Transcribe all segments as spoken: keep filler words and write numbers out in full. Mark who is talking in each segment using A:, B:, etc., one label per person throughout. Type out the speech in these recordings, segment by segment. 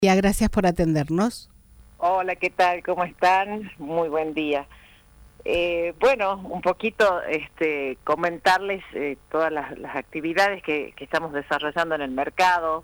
A: Ya, gracias por atendernos.
B: Hola, ¿qué tal? ¿Cómo están? Muy buen día. Eh, bueno, un poquito este, comentarles eh, todas las, las actividades que, que estamos desarrollando en el mercado.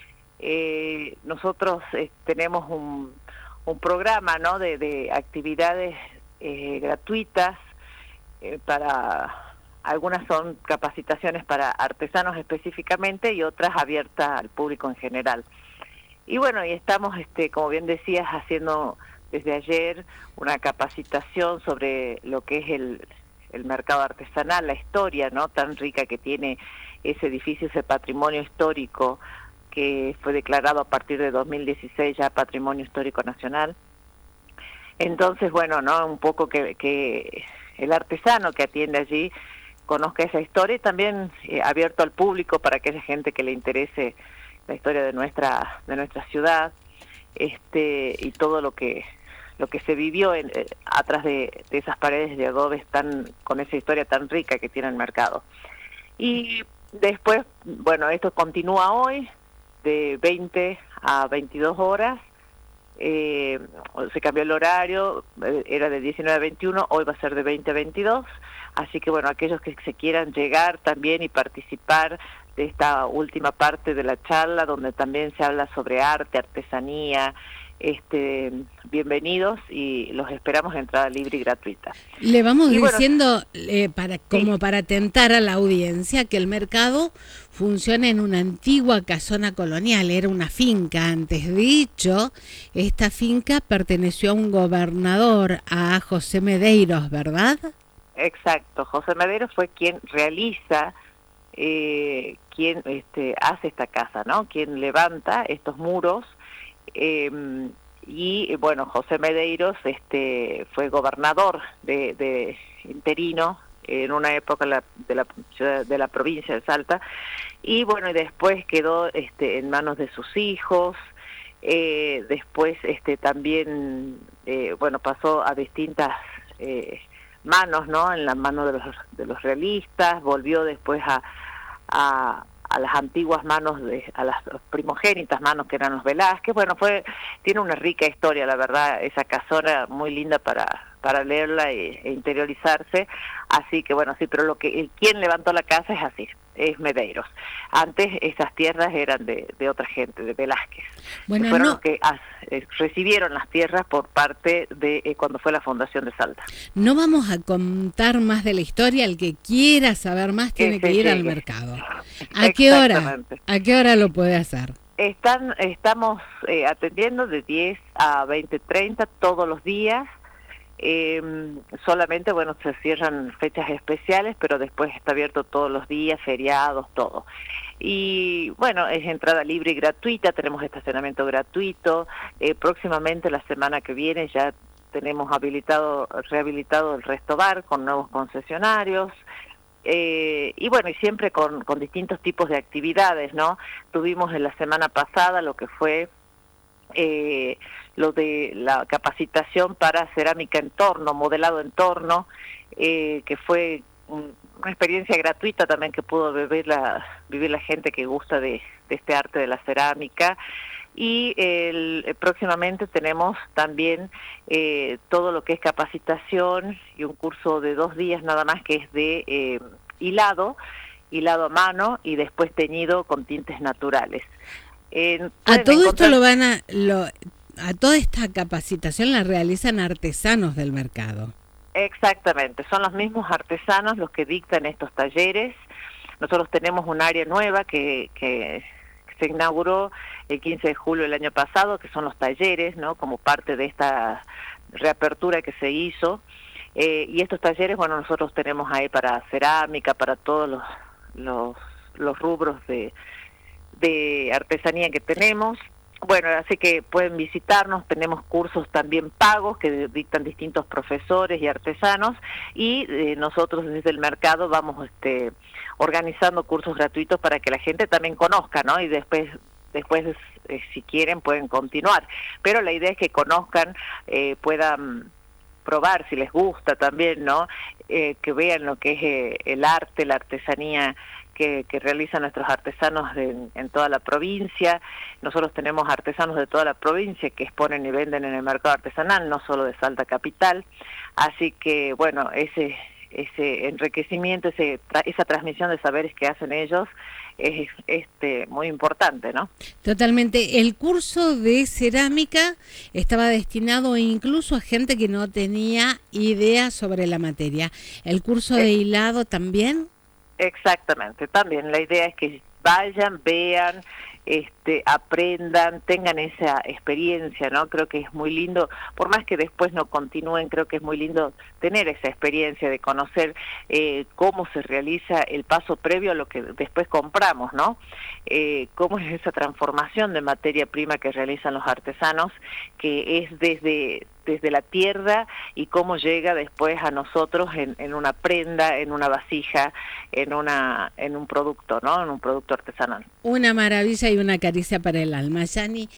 B: Eh, nosotros eh, tenemos un, un programa, ¿no?, de, de actividades eh, gratuitas eh, para... Algunas son capacitaciones para artesanos específicamente y otras abiertas al público en general. Y bueno, y estamos, este, como bien decías, haciendo desde ayer una capacitación sobre lo que es el, el mercado artesanal, la historia, ¿no?, tan rica que tiene ese edificio, ese patrimonio histórico que fue declarado a partir de dos mil dieciséis ya Patrimonio Histórico Nacional. Entonces, bueno, ¿no?, un poco que, que el artesano que atiende allí conozca esa historia y también eh, abierto al público para aquella gente que le interese la historia de nuestra de nuestra ciudad, este y todo lo que lo que se vivió en, eh, atrás de, de esas paredes de adobes tan con esa historia tan rica que tiene el mercado. Y después, bueno, esto continúa hoy de veinte a veintidós horas. Eh, se cambió el horario, eh, era de diecinueve a veintiuno, hoy va a ser de veinte a veintidós, así que bueno, aquellos que se quieran llegar también y participar de esta última parte de la charla, donde también se habla sobre arte, artesanía, este, bienvenidos y los esperamos entrada libre y gratuita.
A: Le vamos
B: y
A: diciendo, bueno, eh, para como
B: sí.
A: para tentar a la audiencia, que el mercado funciona en una antigua casona colonial, era una finca antes. Dicho, esta finca perteneció a un gobernador, a José Medeiros, ¿verdad?
B: Exacto, José Medeiros fue quien realiza, eh, quien este, hace esta casa, ¿no?, quien levanta estos muros. Eh, y bueno, José Medeiros este, fue gobernador de, de interino en una época de la, de la ciudad, de la provincia de Salta, y bueno, y después quedó este, en manos de sus hijos. Eh, después este, también eh, bueno, pasó a distintas eh, manos, ¿no?, en las manos de los, de los realistas, volvió después a, a a las antiguas manos, de, a las primogénitas manos que eran los Velázquez. Bueno, fue tiene una rica historia, la verdad, esa casona muy linda para para leerla e, e interiorizarse. Así que bueno, sí, pero lo que el, quien levantó la casa es así, es Medeiros. Antes esas tierras eran de, de otra gente, de Velázquez.
A: Bueno,
B: que fueron
A: no...
B: los que as, eh, recibieron las tierras por parte de eh, cuando fue la fundación de Salta.
A: No vamos a contar más de la historia, el que quiera saber más tiene que, que ir llegue al mercado. ¿A qué hora? ¿A qué hora lo puede hacer?
B: Están, estamos eh, atendiendo de diez a veinte treinta todos los días. Eh, solamente, bueno, se cierran fechas especiales, pero después está abierto todos los días, feriados, todo. Y bueno, es entrada libre y gratuita, tenemos estacionamiento gratuito. Eh, próximamente, la semana que viene, ya tenemos habilitado, rehabilitado el Resto Bar con nuevos concesionarios. Eh, y bueno, y siempre con, con distintos tipos de actividades, ¿no? Tuvimos en la semana pasada lo que fue eh, lo de la capacitación para cerámica en torno, modelado en torno, eh, que fue un, una experiencia gratuita también que pudo vivir la, vivir la gente que gusta de, de este arte de la cerámica. Y el, el, próximamente tenemos también eh, todo lo que es capacitación y un curso de dos días nada más que es de eh, hilado, hilado a mano y después teñido con tintes naturales.
A: Eh, a todo encontrar... esto lo van a, lo, a toda esta capacitación la realizan artesanos del mercado.
B: Exactamente, son los mismos artesanos los que dictan estos talleres. Nosotros tenemos un área nueva que, que se inauguró el quince de julio del año pasado, que son los talleres, ¿no?, como parte de esta reapertura que se hizo. Eh, y estos talleres, bueno, nosotros tenemos ahí para cerámica, para todos los, los, los rubros de, de artesanía que tenemos. Bueno, así que pueden visitarnos, tenemos cursos también pagos que dictan distintos profesores y artesanos, y eh, nosotros desde el mercado vamos este, organizando cursos gratuitos para que la gente también conozca, ¿no? Y después, después eh, si quieren, pueden continuar. Pero la idea es que conozcan, eh, puedan probar si les gusta también, ¿no? Eh, que vean lo que es eh, el arte, la artesanía que, que realizan nuestros artesanos de, en toda la provincia. Nosotros tenemos artesanos de toda la provincia que exponen y venden en el mercado artesanal, no solo de Salta Capital. Así que, bueno, ese ese enriquecimiento, ese, esa transmisión de saberes que hacen ellos es este muy importante, ¿no?
A: Totalmente. El curso de cerámica estaba destinado incluso a gente que no tenía idea sobre la materia. ¿El curso de hilado también?
B: Exactamente, también la idea es que vayan, vean, este, aprendan, tengan esa experiencia, ¿no? Creo que es muy lindo, por más que después no continúen, creo que es muy lindo tener esa experiencia de conocer eh, cómo se realiza el paso previo a lo que después compramos, ¿no? Eh, cómo es esa transformación de materia prima que realizan los artesanos, que es desde desde la tierra y cómo llega después a nosotros en, en una prenda, en una vasija, en una en un producto, ¿no? En un producto artesanal.
A: Una maravilla y una caricia para el alma, Yani.